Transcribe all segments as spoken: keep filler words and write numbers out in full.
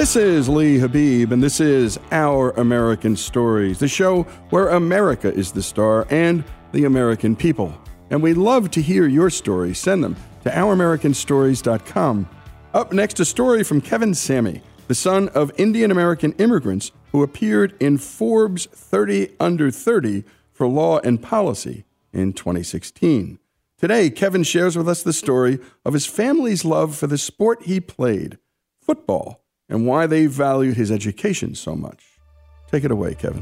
This is Lee Habib, and this is Our American Stories, the show where America is the star and the American people. And we love to hear your stories. Send them to our american stories dot com. Up next, a story from Kevin Sammy, the son of Indian-American immigrants who appeared in Forbes thirty under thirty for Law and Policy in twenty sixteen. Today, Kevin shares with us the story of his family's love for the sport he played, football, and why they valued his education so much. Take it away, Kevin.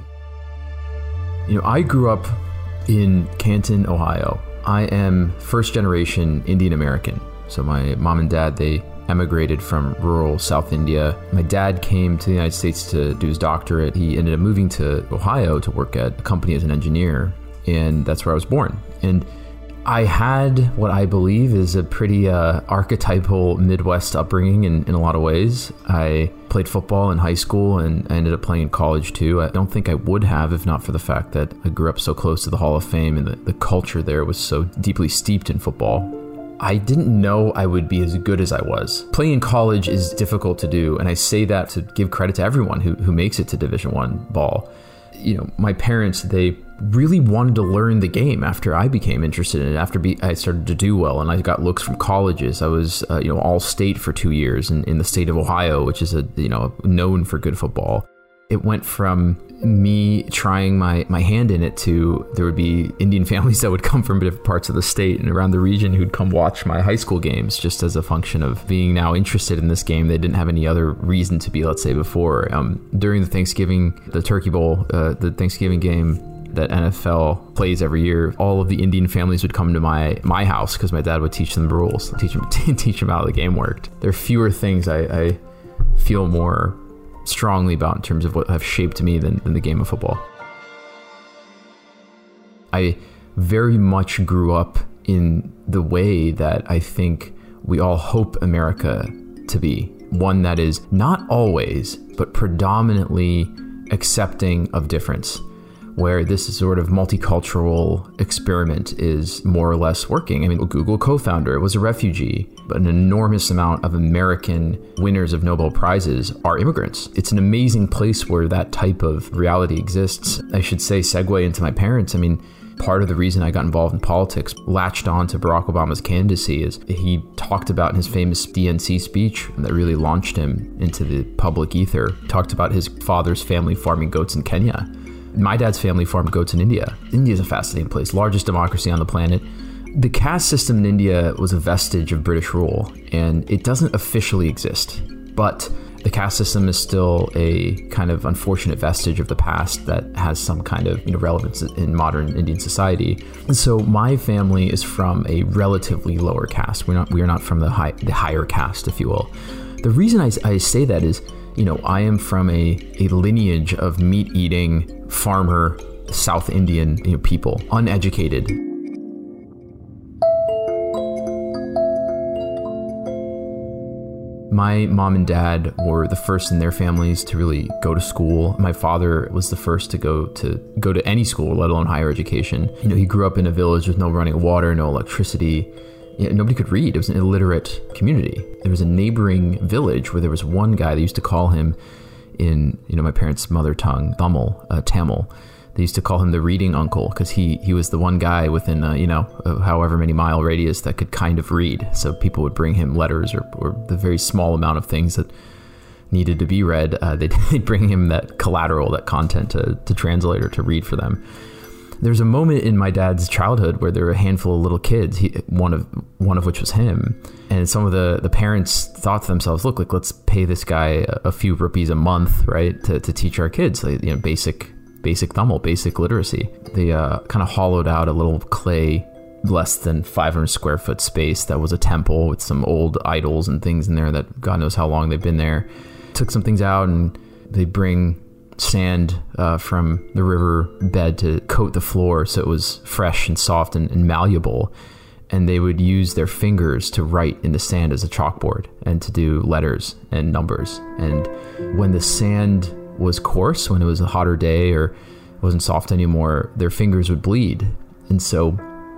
You know, I grew up in Canton, Ohio. I am first generation Indian American. So my mom and dad, they emigrated from rural South India. My dad came to the United States to do his doctorate. He ended up moving to Ohio to work at a company as an engineer, and that's where I was born. And I had what I believe is a pretty uh, archetypal Midwest upbringing in, in a lot of ways. I played football in high school and I ended up playing in college too. I don't think I would have if not for the fact that I grew up so close to the Hall of Fame and the, the culture there was so deeply steeped in football. I didn't know I would be as good as I was. Playing in college is difficult to do, and I say that to give credit to everyone who, who makes it to Division One ball. You know, my parents, they really wanted to learn the game after I became interested in it, after be, I started to do well and I got looks from colleges. I was, uh, you know, all state for two years in, in the state of Ohio, which is, a you know, known for good football. It went from me trying my, my hand in it to there would be Indian families that would come from different parts of the state and around the region who'd come watch my high school games just as a function of being now interested in this game. They didn't have any other reason to be, let's say, before. Um, during the Thanksgiving, the Turkey Bowl, uh, the Thanksgiving game that N F L plays every year, all of the Indian families would come to my my house because my dad would teach them the rules, teach them teach them how the game worked. There are fewer things I, I feel more strongly about in terms of what have shaped me than, than the game of football. I very much grew up in the way that I think we all hope America to be. One that is not always, but predominantly accepting of difference, where this sort of multicultural experiment is more or less working. I mean, Google co-founder was a refugee, but an enormous amount of American winners of Nobel Prizes are immigrants. It's an amazing place where that type of reality exists. I should say, segue into my parents. I mean, part of the reason I got involved in politics, latched on to Barack Obama's candidacy, is he talked about in his famous D N C speech that really launched him into the public ether, talked about his father's family farming goats in Kenya. My dad's family farmed goats in India. India is a fascinating place, largest democracy on the planet. The caste system in India was a vestige of British rule, and it doesn't officially exist. But the caste system is still a kind of unfortunate vestige of the past that has some kind of, you know, relevance in modern Indian society. And so my family is from a relatively lower caste. We're not we are not from the high the higher caste, if you will. The reason I, I say that is, you know, I am from a, a lineage of meat-eating, farmer, South Indian, you know, people, uneducated. My mom and dad were the first in their families to really go to school. My father was the first to go to go to any school, let alone higher education. You know, he grew up in a village with no running water, no electricity. You know, nobody could read. It was an illiterate community. There was a neighboring village where there was one guy. They used to call him, in you know my parents' mother tongue, Tamil, uh, Tamil. They used to call him the reading uncle because he he was the one guy within uh, you know uh, however many mile radius that could kind of read. So people would bring him letters or, or the very small amount of things that needed to be read. Uh, they'd, they'd bring him that collateral, that content to to translate or to read for them. There's a moment in my dad's childhood where there were a handful of little kids, he, one of one of which was him. And some of the, the parents thought to themselves, look, like, let's pay this guy a, a few rupees a month, right, to, to teach our kids, like, you know, basic basic Tamil, basic literacy. They uh, kind of hollowed out a little clay, less than five hundred square foot space that was a temple with some old idols and things in there that God knows how long they've been there. Took some things out and they bring sand uh, from the river bed to coat the floor so it was fresh and soft and, and malleable. And they would use their fingers to write in the sand as a chalkboard and to do letters and numbers. And when the sand was coarse, when it was a hotter day or wasn't soft anymore, their fingers would bleed. And so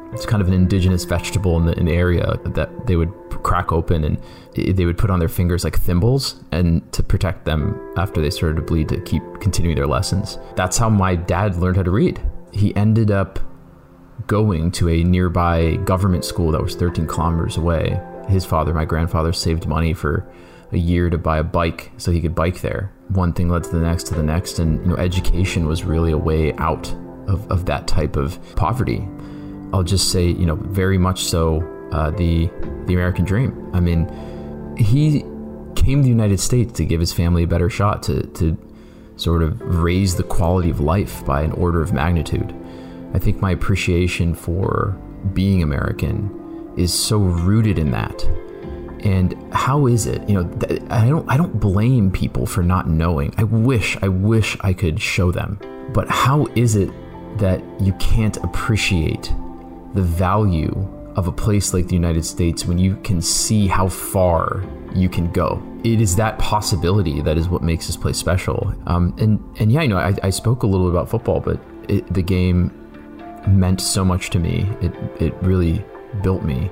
It's kind of an indigenous vegetable in the, in the area that they would crack open, and they would put on their fingers like thimbles and to protect them after they started to bleed, to keep continuing their lessons. That's how my dad learned how to read. He ended up going to a nearby government school that was thirteen kilometers away. His father, my grandfather, saved money for a year to buy a bike so he could bike there. One thing led to the next to the next, and you know, education was really a way out of, of that type of poverty. I'll just say, you know, very much so uh, the the American dream. I mean, he came to the United States to give his family a better shot, to to sort of raise the quality of life by an order of magnitude. I think my appreciation for being American is so rooted in that. And how is it, you know, th- I don't I don't blame people for not knowing. I wish, I wish I could show them. But how is it that you can't appreciate the value of a place like the United States when you can see how far you can go? It is that possibility that is what makes this place special. Um, and, and yeah, you know, I, I spoke a little bit about football, but it, the game meant so much to me. It, it really built me.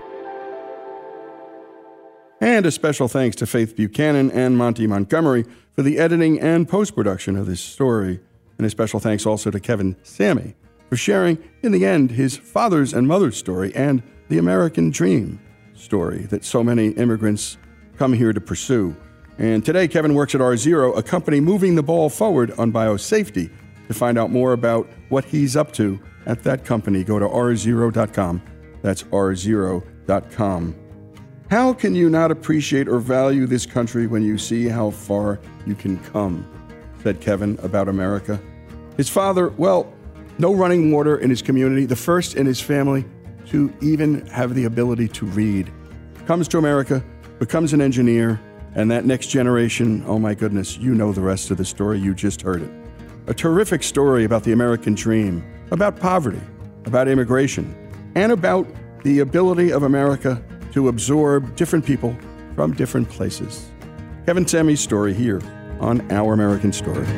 And a special thanks to Faith Buchanan and Monty Montgomery for the editing and post-production of this story. And a special thanks also to Kevin Sammy for sharing, in the end, his father's and mother's story and the American dream story that so many immigrants come here to pursue. And today, Kevin works at R Zero, a company moving the ball forward on biosafety. To find out more about what he's up to at that company, go to r zero dot com. That's r zero dot com. How can you not appreciate or value this country when you see how far you can come? Said Kevin about America. His father, well, no running water in his community, the first in his family to even have the ability to read. Comes to America, becomes an engineer, and that next generation, oh my goodness, you know the rest of the story, you just heard it. A terrific story about the American dream, about poverty, about immigration, and about the ability of America to absorb different people from different places. Kevin Sammy's story here on Our American Stories.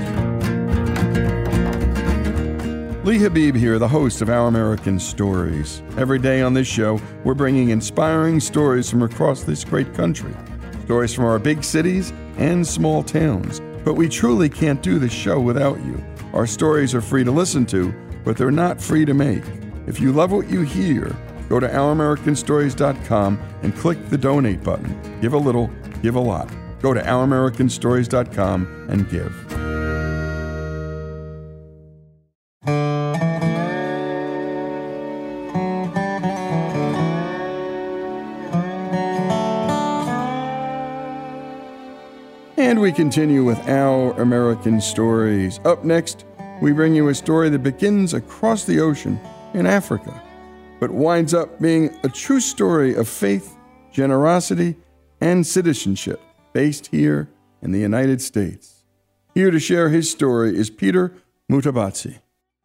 Lee Habib here, the host of Our American Stories. Every day on this show, we're bringing inspiring stories from across this great country. Stories from our big cities and small towns. But we truly can't do this show without you. Our stories are free to listen to, but they're not free to make. If you love what you hear, go to our american stories dot com and click the donate button. Give a little, give a lot. Go to our american stories dot com and give. And we continue with Our American Stories. Up next, we bring you a story that begins across the ocean in Africa, but winds up being a true story of faith, generosity, and citizenship based here in the United States. Here to share his story is Peter Mutabatsi.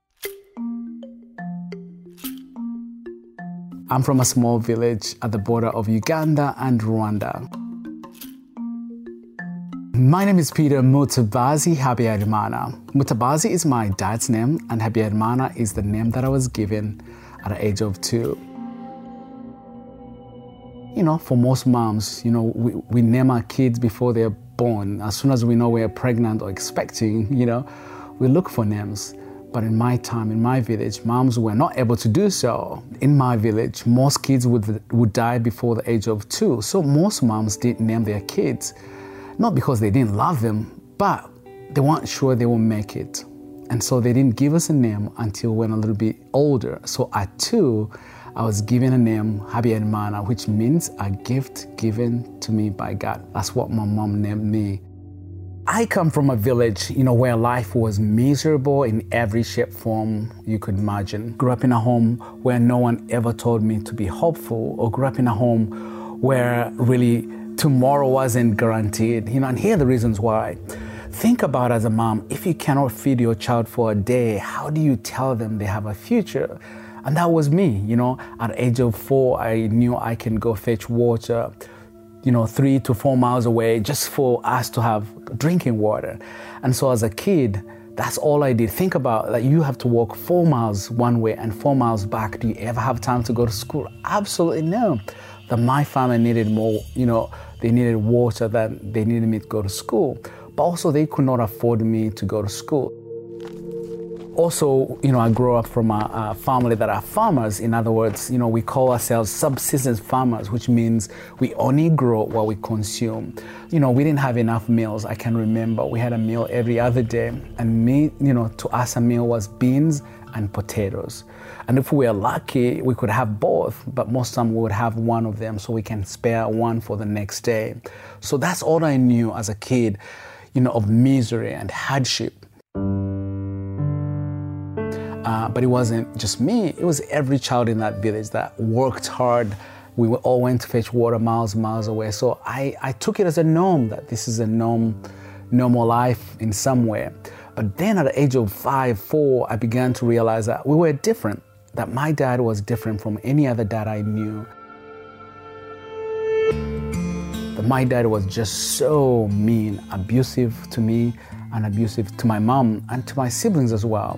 I'm from a small village at the border of Uganda and Rwanda. My name is Peter Mutabazi Habyarimana. Mutabazi is my dad's name, and Habyarimana is the name that I was given at the age of two. You know, for most moms, you know, we, we name our kids before they're born. As soon as we know we're pregnant or expecting, you know, we look for names. But in my time, in my village, moms were not able to do so. In my village, most kids would, would die before the age of two. So most moms didn't name their kids. Not because they didn't love them, but they weren't sure they would make it. And so they didn't give us a name until we were a little bit older. So at two, I was given a name, Habyarimana, which means a gift given to me by God. That's what my mom named me. I come from a village, you know, where life was miserable in every shape, form you could imagine. Grew up in a home where no one ever told me to be hopeful, or grew up in a home where really tomorrow wasn't guaranteed, you know, and here are the reasons why. Think about as a mom, if you cannot feed your child for a day, how do you tell them they have a future? And that was me, you know, at the age of four, I knew I can go fetch water, you know, three to four miles away just for us to have drinking water. And so as a kid, That's all I did. Think about that, like, you have to walk four miles one way and four miles back. Do you ever have time to go to school? Absolutely no. That my family needed more, you know, they needed water than they needed me to go to school. But also they could not afford me to go to school. Also, you know, I grew up from a, a family that are farmers. In other words, you know, we call ourselves subsistence farmers, which means we only grow what we consume. You know, we didn't have enough meals. I can remember we had a meal every other day, and me, you know, to us a meal was beans and potatoes. And if we were lucky, we could have both, but most of the time we would have one of them so we can spare one for the next day. So that's all I knew as a kid, you know, of misery and hardship. Uh, but it wasn't just me, it was every child in that village that worked hard. We all went to fetch water miles, miles away. So I, I took it as a norm, that this is a norm, normal life in some way. But then at the age of five, four, I began to realize that we were different, that my dad was different from any other dad I knew. That my dad was just so mean, abusive to me and abusive to my mom and to my siblings as well.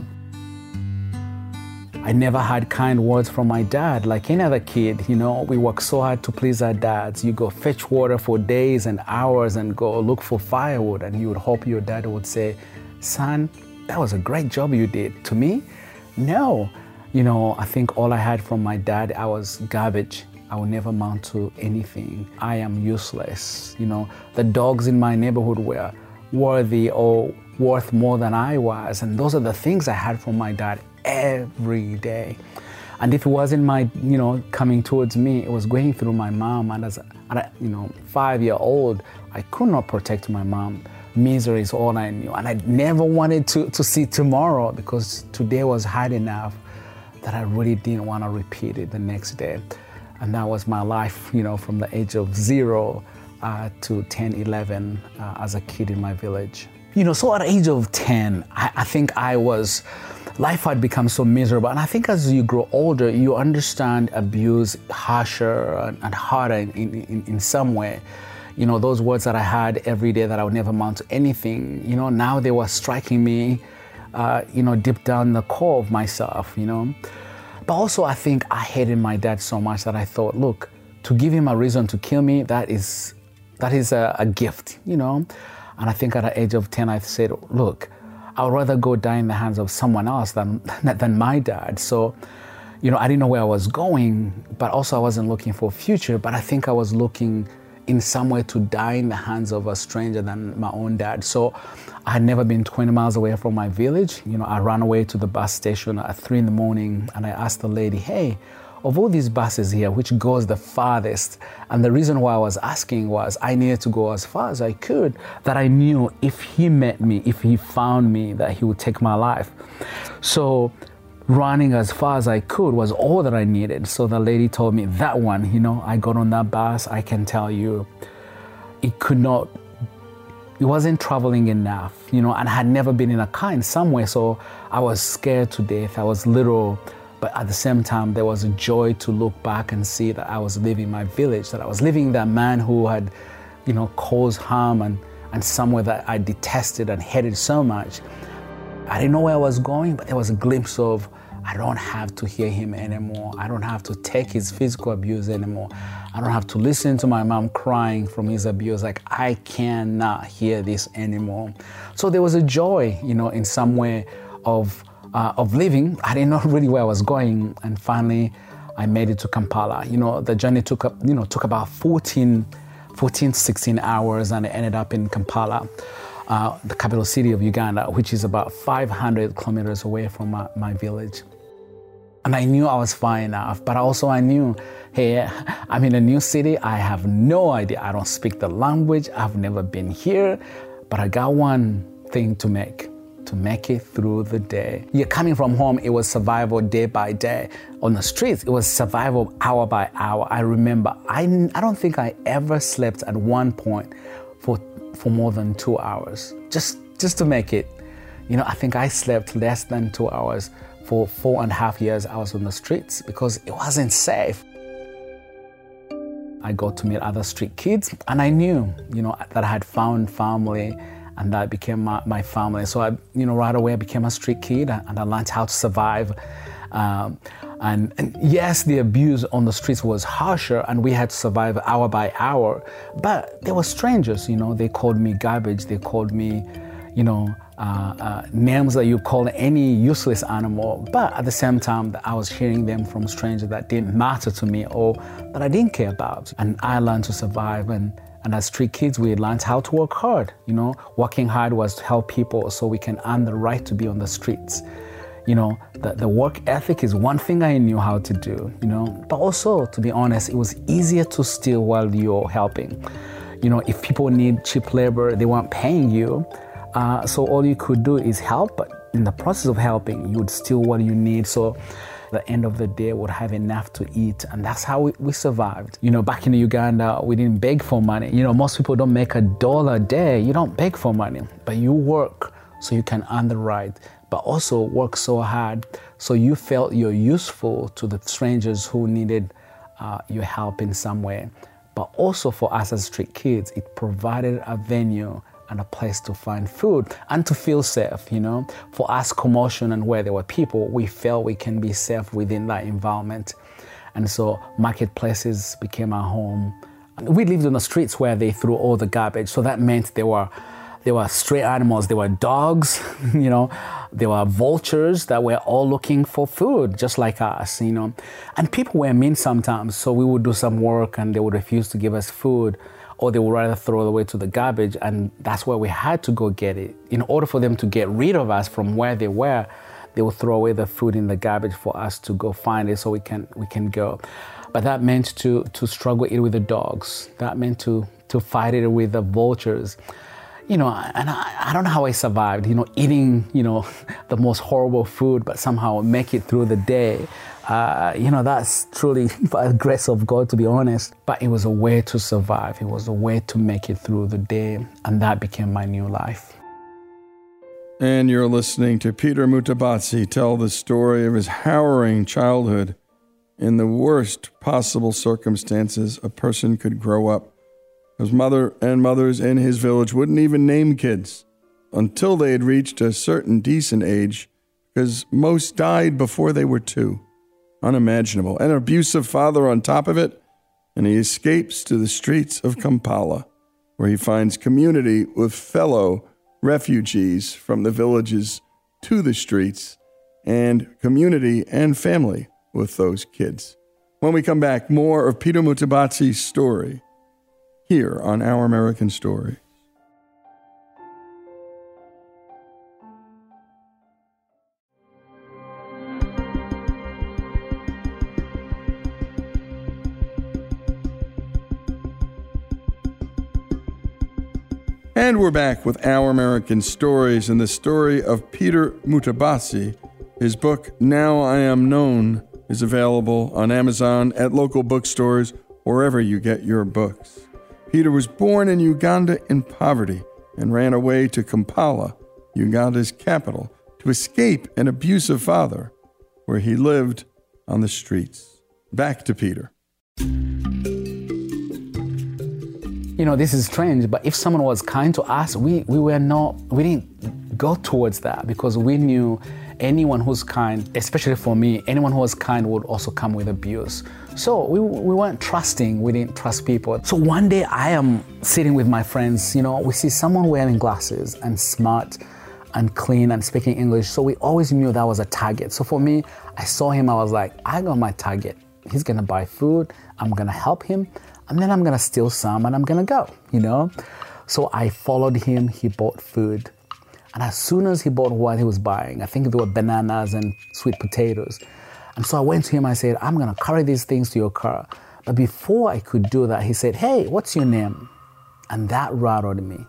I never had kind words from my dad like any other kid. You know, we work so hard to please our dads. You go fetch water for days and hours and go look for firewood, and you would hope your dad would say, "Son, that was a great job you did." To me, no. You know, I think all I had from my dad, I was garbage. I will never amount to anything. I am useless. You know, the dogs in my neighborhood were worthy or worth more than I was. And those are the things I had from my dad every day. And if it wasn't my, you know, coming towards me, it was going through my mom. And as a, you know, five-year-old, I could not protect my mom. Misery is all I knew. And I never wanted to, to see tomorrow, because today was hard enough that I really didn't want to repeat it the next day. And that was my life, you know, from the age of zero uh, to ten, eleven uh, as a kid in my village. You know, so at the age of ten, I, I think I was, life had become so miserable. And I think as you grow older, you understand abuse harsher and, and harder in, in, in some way. You know, those words that I had every day that I would never amount to anything, you know, now they were striking me, uh, you know, deep down the core of myself, you know. But also I think I hated my dad so much that I thought, look, to give him a reason to kill me, that is, that is a, a gift, you know. And I think at the age of ten, I said, look, I'd rather go die in the hands of someone else than, than my dad. So, you know, I didn't know where I was going, but also I wasn't looking for a future, but I think I was looking in some way to die in the hands of a stranger than my own dad. So I had never been twenty miles away from my village. You know, I ran away to the bus station at three in the morning, and I asked the lady, hey, of all these buses here, which goes the farthest? And the reason why I was asking was I needed to go as far as I could, that I knew if he met me, if he found me, that he would take my life. So running as far as I could was all that I needed. So the lady told me that one, you know, I got on that bus, I can tell you, it could not, it wasn't traveling enough, you know, and I had never been in a car in some way. So I was scared to death. I was little. But at the same time, there was a joy to look back and see that I was leaving my village, that I was leaving that man who had, you know, caused harm and, and somewhere that I detested and hated so much. I didn't know where I was going, but there was a glimpse of, I don't have to hear him anymore. I don't have to take his physical abuse anymore. I don't have to listen to my mom crying from his abuse. Like, I cannot hear this anymore. So there was a joy, you know, in some way of Uh, of living. I didn't know really where I was going, and finally I made it to Kampala. You know, the journey took up, you know, took about fourteen, fourteen, sixteen hours, and I ended up in Kampala, uh, the capital city of Uganda, which is about five hundred kilometers away from my, my village. And I knew I was far enough, but also I knew, hey, I'm in a new city. I have no idea. I don't speak the language. I've never been here, but I got one thing to make. to make it through the day. Yeah, coming from home, it was survival day by day. On the streets, it was survival hour by hour. I remember, I, I don't think I ever slept at one point for for more than two hours, just, just to make it. You know, I think I slept less than two hours for four and a half years I was on the streets because it wasn't safe. I got to meet other street kids, and I knew, you know, that I had found family and that became my, my family. So I, you know, right away I became a street kid, and I learned how to survive. Um, and, and yes, the abuse on the streets was harsher, and we had to survive hour by hour. But they were strangers, you know. They called me garbage. They called me, you know, uh, uh, names that you call any useless animal. But at the same time, I was hearing them from strangers that didn't matter to me or that I didn't care about. And I learned to survive. And, and as street kids, we learned how to work hard. You know, working hard was to help people so we can earn the right to be on the streets. You know, the, the work ethic is one thing I knew how to do, you know, but also, to be honest, it was easier to steal while you're helping. You know, if people need cheap labor, they weren't paying you. Uh, so all you could do is help, but in the process of helping, you would steal what you need. So at the end of the day, would have enough to eat. And that's how we, we survived. You know, back in Uganda, we didn't beg for money. You know, most people don't make a dollar a day. You don't beg for money, but you work so you can earn the right, but also work so hard so you felt you're useful to the strangers who needed uh, your help in some way. But also for us as street kids, it provided a venue and a place to find food and to feel safe, you know. For us, commotion and where there were people, we felt we can be safe within that environment. And so marketplaces became our home. We lived on the streets where they threw all the garbage, so that meant there were There were stray animals, there were dogs, you know, there were vultures that were all looking for food, just like us, you know. And people were mean sometimes, so we would do some work and they would refuse to give us food, or they would rather throw it away to the garbage, and that's where we had to go get it. In order for them to get rid of us from where they were, they would throw away the food in the garbage for us to go find it so we can we can go. But that meant to to struggle it with the dogs. That meant to to fight it with the vultures. You know, and I, I don't know how I survived, you know, eating, you know, the most horrible food, but somehow make it through the day. Uh, you know, that's truly by the grace of God, to be honest. But it was a way to survive. It was a way to make it through the day. And that became my new life. And you're listening to Peter Mutabatsi tell the story of his harrowing childhood in the worst possible circumstances a person could grow up. His mother and mothers in his village wouldn't even name kids until they had reached a certain decent age, because most died before they were two. Unimaginable. An abusive father on top of it, and he escapes to the streets of Kampala, where he finds community with fellow refugees from the villages to the streets, and community and family with those kids. When we come back, more of Peter Mutabatsi's story here on Our American Story. And we're back with Our American Stories and the story of Peter Mutabatsi. His book, Now I Am Known, is available on Amazon, at local bookstores, wherever you get your books. Peter was born in Uganda in poverty and ran away to Kampala, Uganda's capital, to escape an abusive father, where he lived on the streets. Back to Peter. You know, this is strange, but if someone was kind to us, we, we were not, we didn't go towards that, because we knew anyone who's kind, especially for me, anyone who was kind would also come with abuse. So we, we weren't trusting, we didn't trust people. So one day I am sitting with my friends, you know, we see someone wearing glasses and smart and clean and speaking English. So we always knew that was a target. So for me, I saw him, I was like, I got my target. He's gonna buy food, I'm gonna help him, and then I'm gonna steal some and I'm gonna go, you know? So I followed him, he bought food. And as soon as he bought what he was buying, I think there were bananas and sweet potatoes. And so I went to him, I said, I'm gonna carry these things to your car. But before I could do that, he said, hey, what's your name? And that rattled me.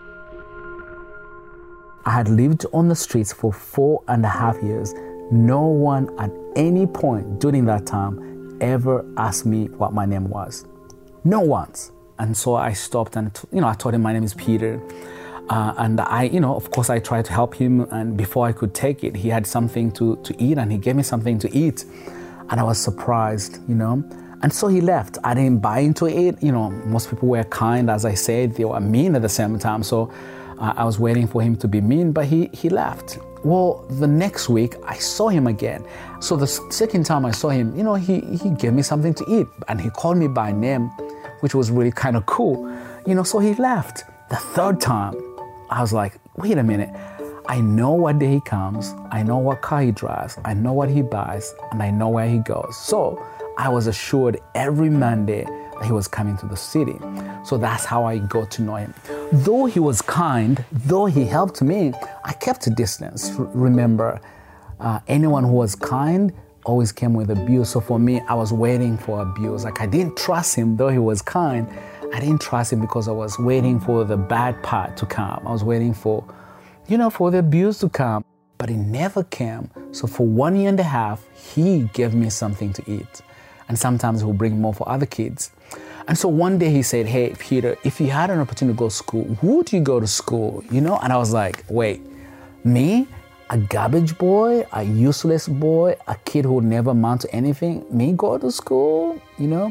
I had lived on the streets for four and a half years. No one at any point during that time ever asked me what my name was. No once. And so I stopped and, you know, I told him my name is Peter. Uh, and I, you know, of course I tried to help him, and before I could take it, he had something to, to eat, and he gave me something to eat. And I was surprised, you know. And so he left. I didn't buy into it. You know, most people were kind, as I said, they were mean at the same time. So Uh, I was waiting for him to be mean, but he, he left. Well, the next week, I saw him again. So the second time I saw him, you know, he, he gave me something to eat, and he called me by name, which was really kind of cool. You know, so he left. The third time, I was like, wait a minute. I know what day he comes. I know what car he drives. I know what he buys, and I know where he goes. So I was assured every Monday that he was coming to the city. So that's how I got to know him. Though he was kind, though he helped me, I kept a distance. R- remember, uh, anyone who was kind always came with abuse. So for me, I was waiting for abuse. Like, I didn't trust him, though he was kind. I didn't trust him because I was waiting for the bad part to come. I was waiting for, you know, for the abuse to come. But it never came. So for one year and a half, he gave me something to eat. And sometimes he'll bring more for other kids. And so one day he said, hey, Peter, if you had an opportunity to go to school, would you go to school? You know? And I was like, wait, me? A garbage boy? A useless boy? A kid who never amount to anything? Me go to school? You know?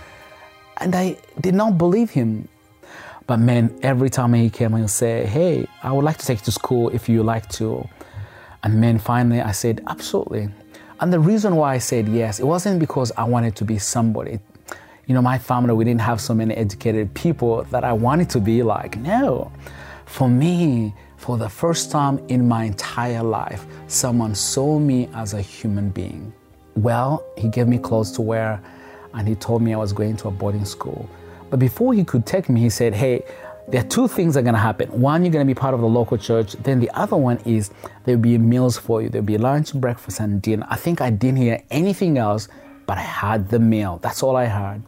And I did not believe him. But man, every time he came, he'll say, hey, I would like to take you to school if you like to. And man, finally I said, absolutely. And the reason why I said yes, it wasn't because I wanted to be somebody. You know, my family, we didn't have so many educated people that I wanted to be like. No. For me, for the first time in my entire life, someone saw me as a human being. Well, he gave me clothes to wear, and he told me I was going to a boarding school. But before he could take me, he said, hey, there are two things that are going to happen. One, you're going to be part of the local church. Then the other one is there'll be meals for you. There'll be lunch, breakfast, and dinner. I think I didn't hear anything else, but I had the meal. That's all I heard.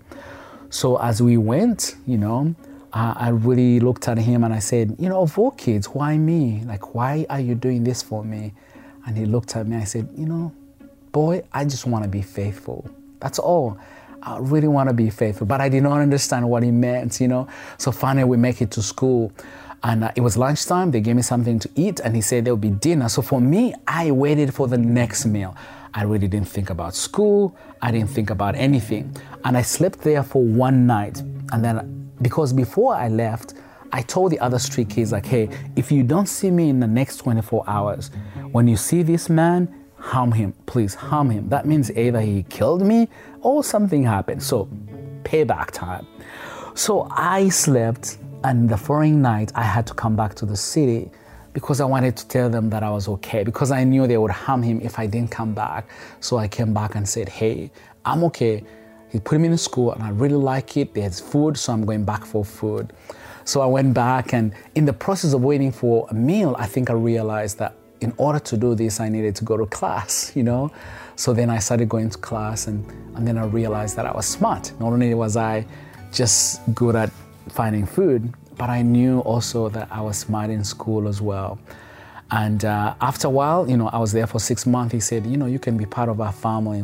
So as we went, you know, uh, I really looked at him and I said, you know, of all kids, why me? Like, why are you doing this for me? And he looked at me and I said, you know, boy, I just want to be faithful. That's all. I really want to be faithful. But I did not understand what he meant, you know. So finally we make it to school. And uh, it was lunchtime. They gave me something to eat. And he said there'll be dinner. So for me, I waited for the next meal. I really didn't think about school. I didn't think about anything. And I slept there for one night. And then, because before I left, I told the other street kids, like, hey, if you don't see me in the next twenty-four hours, when you see this man, harm him. Please harm him. That means either he killed me or something happened. So payback time. So I slept, and the following night I had to come back to the city because I wanted to tell them that I was okay, because I knew they would harm him if I didn't come back. So I came back and said, hey, I'm okay. He put me in school and I really like it. There's food, so I'm going back for food. So I went back, and in the process of waiting for a meal, I think I realized that in order to do this, I needed to go to class, you know? So then I started going to class, and, and then I realized that I was smart. Not only was I just good at finding food, but I knew also that I was smart in school as well. And uh, after a while, you know, I was there for six months. He said, you know, you can be part of our family.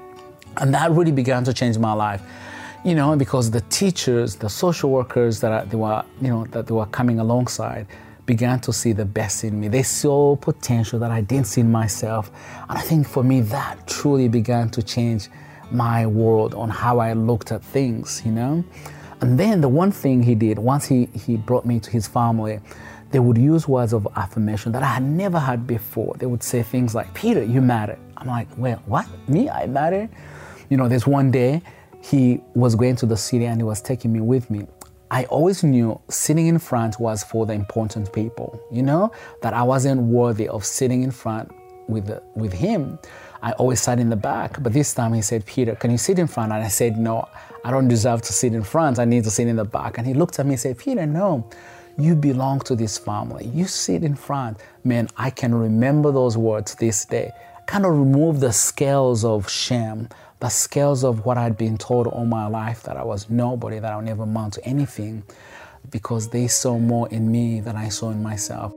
And that really began to change my life, you know, because the teachers, the social workers that I, they were, you know, that they were coming alongside began to see the best in me. They saw potential that I didn't see in myself. And I think for me, that truly began to change my world on how I looked at things, you know? And then the one thing he did, once he, he brought me to his family, they would use words of affirmation that I had never had before. They would say things like, Peter, you matter. I'm like, well, what? Me? I matter? You know, there's one day he was going to the city and he was taking me with me. I always knew sitting in front was for the important people, you know, that I wasn't worthy of sitting in front with the, with him. I always sat in the back, but this time he said, Peter, can you sit in front? And I said, no, I don't deserve to sit in front. I need to sit in the back. And he looked at me and said, Peter, no, you belong to this family. You sit in front. Man, I can remember those words this day. Kind of remove the scales of shame, the scales of what I'd been told all my life, that I was nobody, that I'll never amount to anything, because they saw more in me than I saw in myself.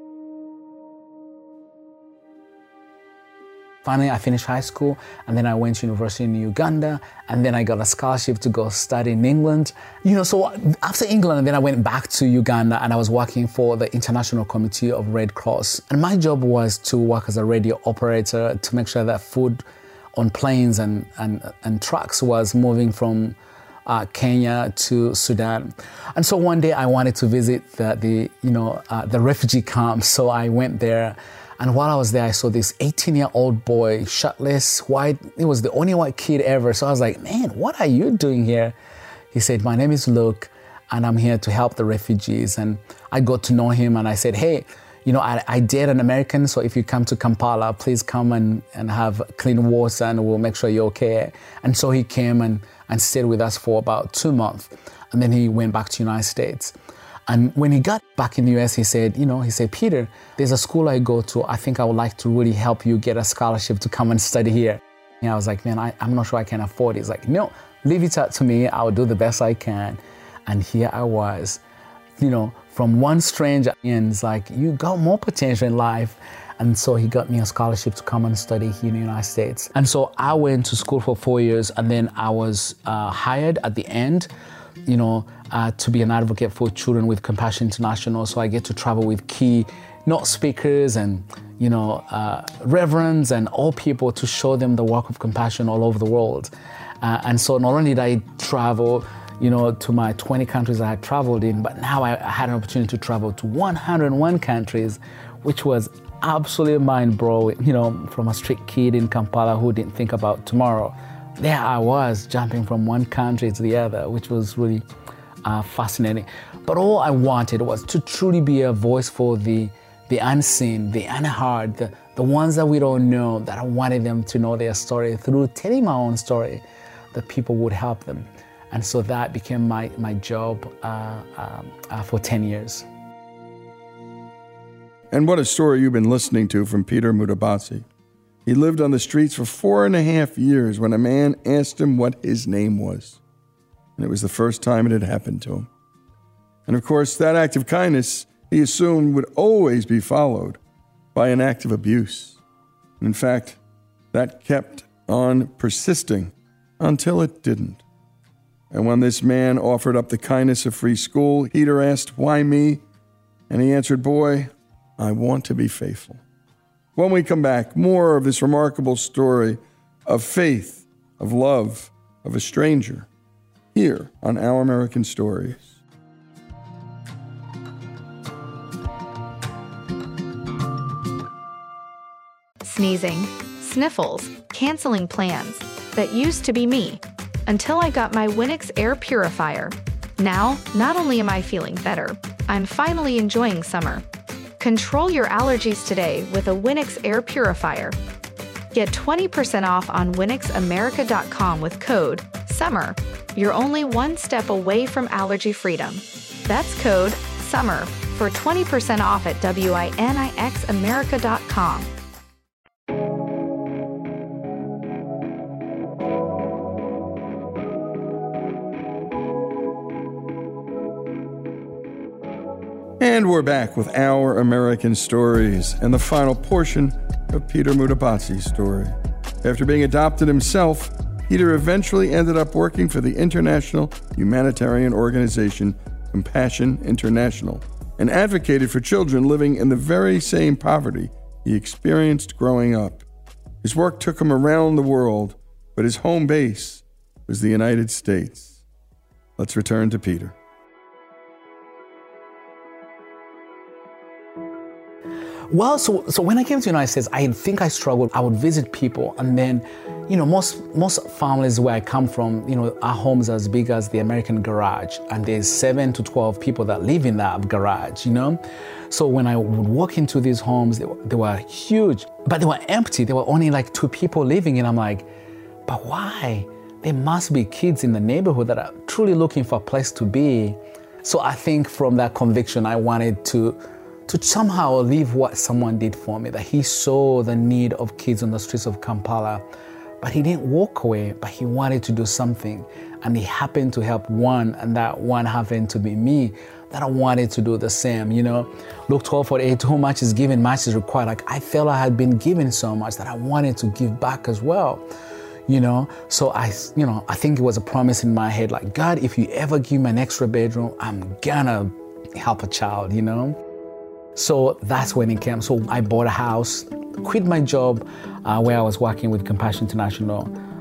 Finally, I finished high school, and then I went to university in Uganda, and then I got a scholarship to go study in England. You know, so after England, then I went back to Uganda, and I was working for the International Committee of Red Cross. And my job was to work as a radio operator to make sure that food on planes and, and, and trucks was moving from uh, Kenya to Sudan. And so one day I wanted to visit the, the you know, uh, the refugee camp. So I went there. And while I was there, I saw this eighteen-year-old boy, shirtless, white. He was the only white kid ever. So I was like, man, what are you doing here? He said, my name is Luke, and I'm here to help the refugees. And I got to know him, and I said, hey, you know, I, I date an American, so if you come to Kampala, please come and, and have clean water, and we'll make sure you're okay. And so he came and, and stayed with us for about two months. And then he went back to the United States. And when he got back in the U S, he said, you know, he said, Peter, there's a school I go to. I think I would like to really help you get a scholarship to come and study here. And I was like, man, I, I'm not sure I can afford it. He's like, no, leave it up to me. I'll do the best I can. And here I was, you know, from one stranger, and it's like, you got more potential in life. And so he got me a scholarship to come and study here in the United States. And so I went to school for four years, and then I was uh, hired at the end, you know, uh, to be an advocate for children with Compassion International. So I get to travel with key not speakers and, you know, uh, reverends and all people to show them the work of compassion all over the world. Uh, and so not only did I travel, you know, to my twenty countries I had traveled in, but now I, I had an opportunity to travel to one hundred one countries, which was absolutely mind-blowing, you know, from a street kid in Kampala who didn't think about tomorrow. There I was jumping from one country to the other, which was really uh, fascinating. But all I wanted was to truly be a voice for the the unseen, the unheard, the, the ones that we don't know, that I wanted them to know their story. Through telling my own story, that people would help them. And so that became my, my job uh, um, uh, for ten years. And what a story you've been listening to from Peter Mutabatsi. He lived on the streets for four and a half years when a man asked him what his name was. And it was the first time it had happened to him. And of course, that act of kindness, he assumed, would always be followed by an act of abuse. In fact, that kept on persisting until it didn't. And when this man offered up the kindness of free school, Peter asked, why me? And he answered, boy, I want to be faithful. When we come back, more of this remarkable story of faith, of love, of a stranger, here on Our American Stories. Sneezing, sniffles, canceling plans. That used to be me, until I got my Winix Air Purifier. Now, not only am I feeling better, I'm finally enjoying summer. Control your allergies today with a Winix Air Purifier. Get twenty percent off on Winix America dot com with code SUMMER. You're only one step away from allergy freedom. That's code SUMMER for twenty percent off at Winix America dot com. And we're back with Our American Stories and the final portion of Peter Mutabatsi's story. After being adopted himself, Peter eventually ended up working for the international humanitarian organization Compassion International and advocated for children living in the very same poverty he experienced growing up. His work took him around the world, but his home base was the United States. Let's return to Peter. Well, so so when I came to the United States, I think I struggled. I would visit people, and then, you know, most most families where I come from, you know, our homes are as big as the American garage, and there's seven to twelve people that live in that garage, you know. So when I would walk into these homes, they, they were huge, but they were empty. There were only like two people living, and I'm like, but why? There must be kids in the neighborhood that are truly looking for a place to be. So I think from that conviction, I wanted to. to somehow leave what someone did for me, that he saw the need of kids on the streets of Kampala, but he didn't walk away, but he wanted to do something. And he happened to help one, and that one happened to be me, that I wanted to do the same, you know. Luke twelve forty-eight, to whom much is given, much is required. Like, I felt I had been given so much that I wanted to give back as well, you know. So I, you know, I think it was a promise in my head, like, God, if you ever give me an extra bedroom, I'm gonna help a child, you know. So that's when it came. So I bought a house, quit my job uh, where I was working with Compassion International,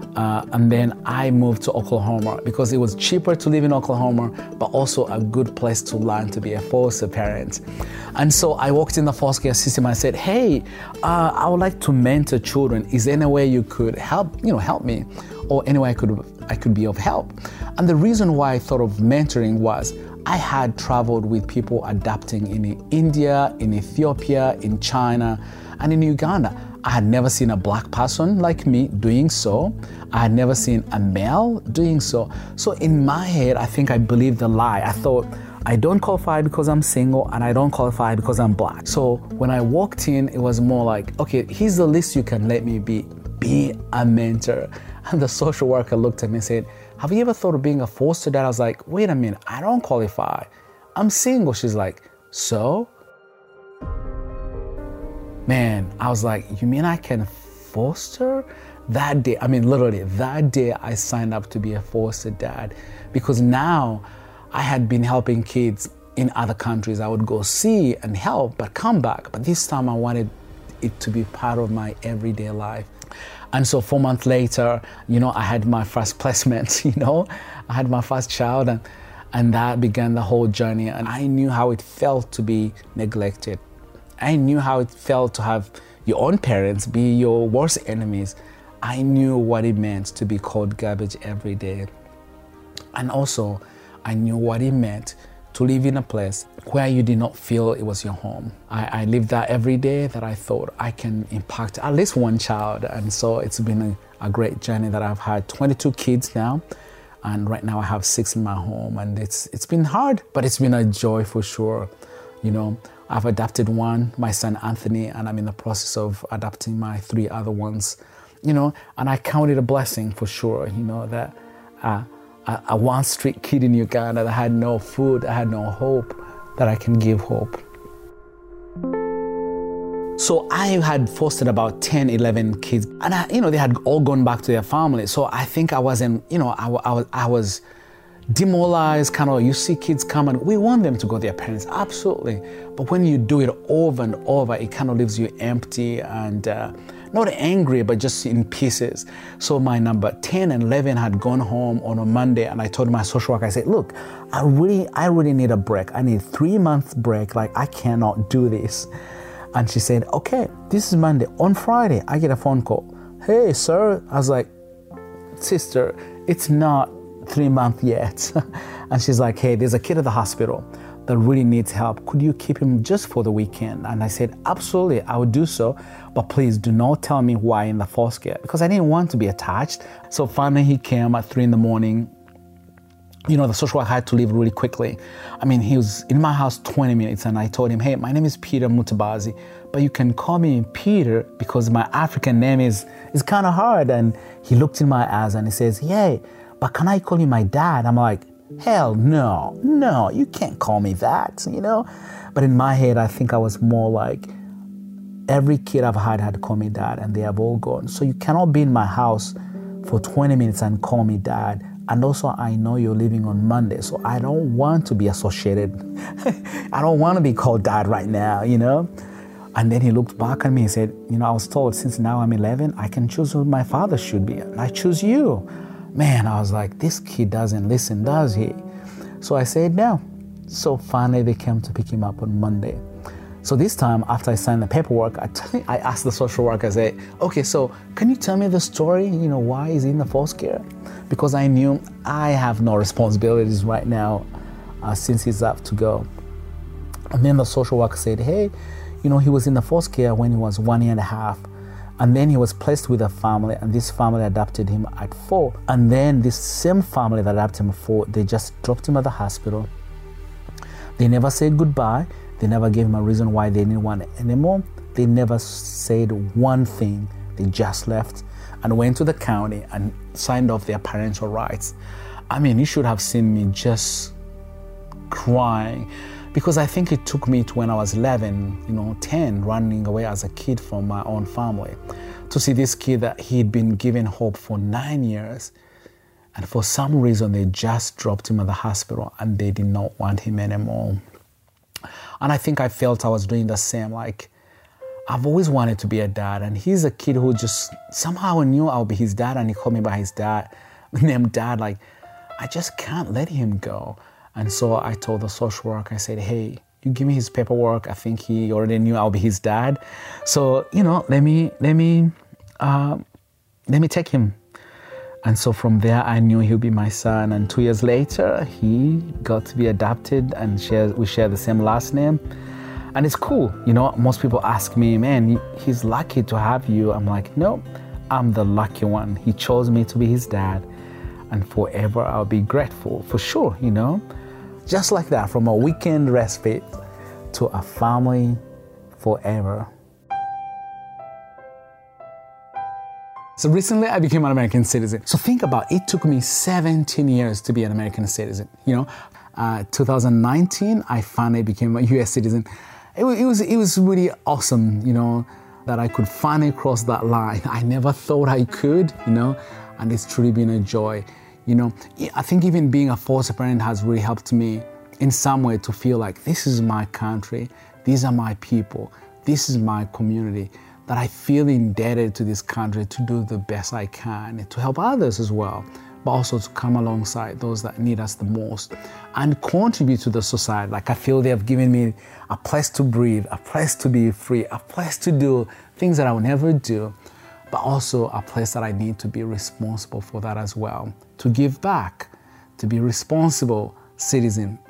Uh, and then I moved to Oklahoma because it was cheaper to live in Oklahoma, but also a good place to learn to be a foster parent. And so I walked in the foster care system and I said, hey, uh, I would like to mentor children. Is there any way you could help, you know, help me? Or any way I could, I could be of help? And the reason why I thought of mentoring was I had traveled with people adopting in India, in Ethiopia, in China, and in Uganda. I had never seen a black person like me doing so. I had never seen a male doing so. So in my head, I think I believed the lie. I thought, I don't qualify because I'm single and I don't qualify because I'm black. So when I walked in, it was more like, okay, here's the least you can let me be. Be a mentor. And the social worker looked at me and said, have you ever thought of being a foster dad? I was like, wait a minute, I don't qualify. I'm single. She's like, so? Man, I was like, you mean I can foster? That day, I mean, literally, that day I signed up to be a foster dad because now I had been helping kids in other countries. I would go see and help, but come back. But this time I wanted it to be part of my everyday life. And so four months later, you know, I had my first placement, you know, I had my first child and, and that began the whole journey. And I knew how it felt to be neglected. I knew how it felt to have your own parents be your worst enemies. I knew what it meant to be called garbage every day. And also, I knew what it meant to live in a place where you did not feel it was your home. I, I lived that every day that I thought I can impact at least one child. And so it's been a, a great journey that I've had twenty-two kids now. And right now I have six in my home. And it's it's been hard, but it's been a joy for sure. You know, I've adopted one, my son Anthony, and I'm in the process of adopting my three other ones. You know, and I count it a blessing for sure, you know, that uh, a, a one street kid in Uganda that had no food, I had no hope, that I can give hope. So I had fostered about ten, eleven kids, and I, you know, they had all gone back to their family. So I think I wasn't, you know, I, I, I was demoralized, kind of, you see kids come and we want them to go to their parents, absolutely. But when you do it over and over, it kind of leaves you empty and uh, not angry, but just in pieces. So my number ten and eleven had gone home on a Monday, and I told my social worker, I said, look, I really, I really need a break. I need a three month break. Like, I cannot do this. And she said, okay, this is Monday. On Friday, I get a phone call. Hey, sir. I was like, sister, it's not three months yet. And she's like, hey, there's a kid at the hospital that really needs help. Could you keep him just for the weekend? And I said, absolutely, I would do so. But please do not tell me why in the foster care, because I didn't want to be attached. So finally he came at three in the morning. You know, the social worker had to leave really quickly. I mean, he was in my house twenty minutes, and I told him, hey, my name is Peter Mutabazi, but you can call me Peter because my African name is, is kind of hard. And he looked in my eyes and he says, hey, but can I call you my dad? I'm like, hell no, no, you can't call me that, you know? But in my head, I think I was more like, every kid I've had had called me dad, and they have all gone. So you cannot be in my house for twenty minutes and call me dad. And also, I know you're leaving on Monday, so I don't want to be associated. I don't want to be called dad right now, you know? And then he looked back at me and said, you know, I was told since now I'm eleven, I can choose who my father should be. And I choose you. Man, I was like, this kid doesn't listen, does he? So I said no. So finally, they came to pick him up on Monday. So this time, after I signed the paperwork, I, t- I asked the social worker, I said, okay, so can you tell me the story? You know, why is he in the foster care? Because I knew I have no responsibilities right now uh, since he's up to go. And then the social worker said, hey, you know, he was in the foster care when he was one year and a half. And then he was placed with a family, and this family adopted him at four. And then this same family that adopted him at four, they just dropped him at the hospital. They never said goodbye. They never gave him a reason why they didn't want it anymore. They never said one thing. They just left and went to the county and signed off their parental rights. I mean, you should have seen me just crying, because I think it took me to when I was eleven, you know, ten, running away as a kid from my own family, to see this kid that he'd been given hope for nine years. And for some reason, they just dropped him at the hospital and they did not want him anymore. And I think I felt I was doing the same. Like, I've always wanted to be a dad, and he's a kid who just somehow knew I'll be his dad, and he called me by his dad, named Dad. Like, I just can't let him go. And so I told the social worker, I said, hey, you give me his paperwork. I think he already knew I'll be his dad. So, you know, let me, let me, uh, let me take him. And so from there, I knew he'll be my son. And two years later, he got to be adopted, and share, we share the same last name. And it's cool. You know, most people ask me, man, he's lucky to have you. I'm like, no, I'm the lucky one. He chose me to be his dad. And forever, I'll be grateful, for sure, you know. Just like that, from a weekend respite to a family forever. So recently I became an American citizen. So think about it, it took me seventeen years to be an American citizen. You know, uh, two thousand nineteen, I finally became a U S citizen. It, it was it was really awesome, you know, that I could finally cross that line. I never thought I could, you know, and it's truly been a joy. You know, I think even being a foster parent has really helped me in some way to feel like this is my country, these are my people, this is my community, that I feel indebted to this country to do the best I can, to help others as well, but also to come alongside those that need us the most and contribute to the society. Like, I feel they have given me a place to breathe, a place to be free, a place to do things that I would never do, but also a place that I need to be responsible for that as well, to give back, to be responsible citizen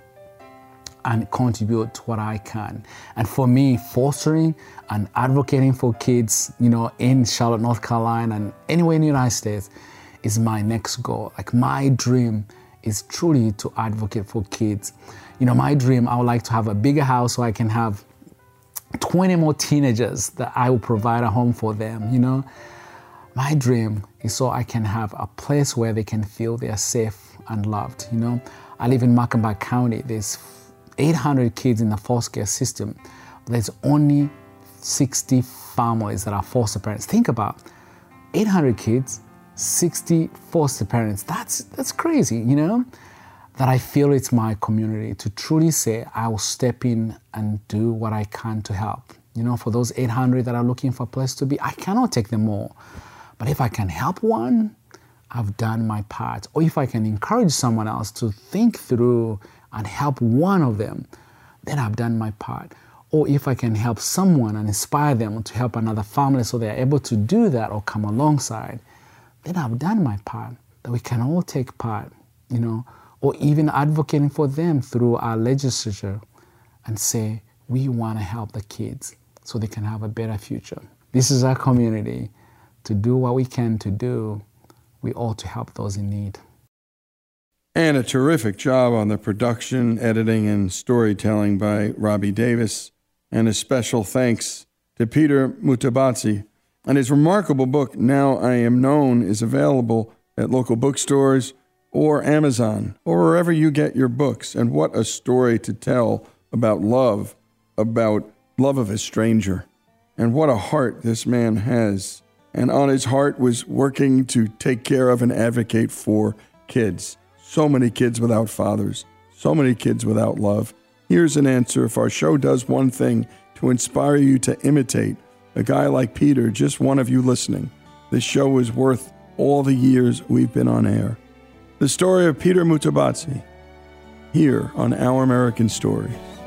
and contribute to what I can. And for me, fostering and advocating for kids, you know, in Charlotte, North Carolina, and anywhere in the United States is my next goal. Like, my dream is truly to advocate for kids. You know, my dream, I would like to have a bigger house so I can have twenty more teenagers that I will provide a home for them, you know. My dream is so I can have a place where they can feel they are safe and loved, you know. I live in Macomb County. There's eight hundred kids in the foster care system. There's only sixty families that are foster parents. Think about eight hundred kids, sixty foster parents. That's that's crazy, you know? That I feel it's my community to truly say I will step in and do what I can to help. You know, for those eight hundred that are looking for a place to be, I cannot take them all. But if I can help one, I've done my part. Or if I can encourage someone else to think through and help one of them, then I've done my part. Or if I can help someone and inspire them to help another family so they're able to do that or come alongside, then I've done my part. That we can all take part, you know, or even advocating for them through our legislature and say, we want to help the kids so they can have a better future. This is our community. To do what we can to do, we ought to help those in need. And a terrific job on the production, editing, and storytelling by Robbie Davis. And a special thanks to Peter Mutabatsi. And his remarkable book, Now I Am Known, is available at local bookstores or Amazon or wherever you get your books. And what a story to tell about love, about love of a stranger. And what a heart this man has. And on his heart was working to take care of and advocate for kids. So many kids without fathers. So many kids without love. Here's an answer. If our show does one thing to inspire you to imitate a guy like Peter, just one of you listening, this show is worth all the years we've been on air. The story of Peter Mutabatsi, here on Our American Stories.